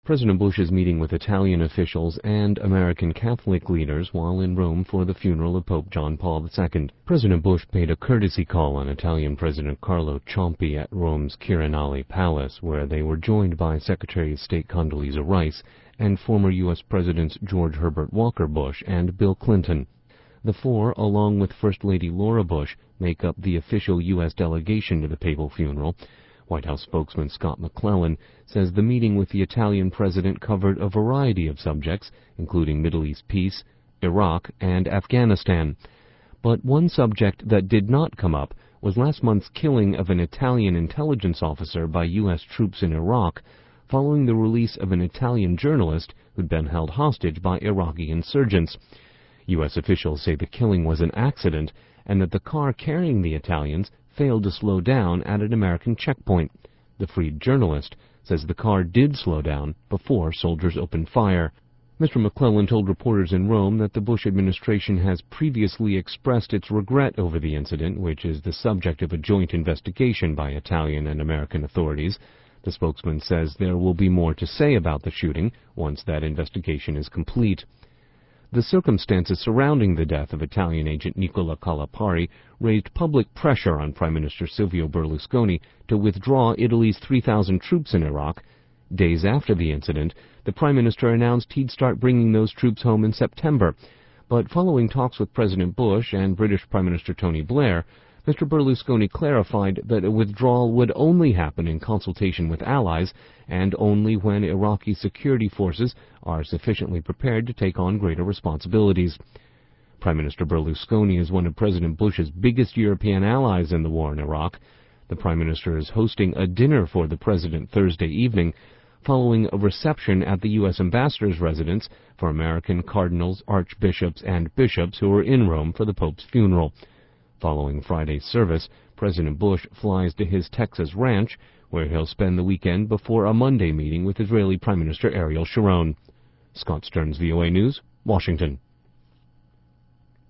President Bush is meeting with Italian officials and American Catholic leaders while in Rome for the funeral of Pope John Paul II. President Bush paid a courtesy call on Italian President Carlo Ciampi at Rome's Quirinale Palace, where they were joined by Secretary of State Condoleezza Rice and former U.S. Presidents George Herbert Walker Bush and Bill Clinton. The four, along with First Lady Laura Bush, make up the official U.S. delegation to the papal funeral. White House spokesman Scott McClellan says the meeting with the Italian president covered a variety of subjects, including Middle East peace, Iraq, and Afghanistan. But one subject that did not come up was last month's killing of an Italian intelligence officer by U.S. troops in Iraq, following the release of an Italian journalist who'd been held hostage by Iraqi insurgents. U.S. officials say the killing was an accident and that the car carrying the Italians failed to slow down at an American checkpoint. The freed journalist says the car did slow down before soldiers opened fire. Mr. McClellan told reporters in Rome that the Bush administration has previously expressed its regret over the incident, which is the subject of a joint investigation by Italian and American authorities. The spokesman says there will be more to say about the shooting once that investigation is complete. The circumstances surrounding the death of Italian agent Nicola Calipari raised public pressure on Prime Minister Silvio Berlusconi to withdraw Italy's 3,000 troops in Iraq. Days after the incident, the Prime Minister announced he'd start bringing those troops home in September. But following talks with President Bush and British Prime Minister Tony Blair, Mr. Berlusconi clarified that a withdrawal would only happen in consultation with allies and only when Iraqi security forces are sufficiently prepared to take on greater responsibilities. Prime Minister Berlusconi is one of President Bush's biggest European allies in the war in Iraq. The Prime Minister is hosting a dinner for the President Thursday evening, following a reception at the U.S. Ambassador's residence for American cardinals, archbishops, and bishops who are in Rome for the Pope's funeral. Following Friday's service, President Bush flies to his Texas ranch, where he'll spend the weekend before a Monday meeting with Israeli Prime Minister Ariel Sharon. Scott Stearns, VOA News, Washington.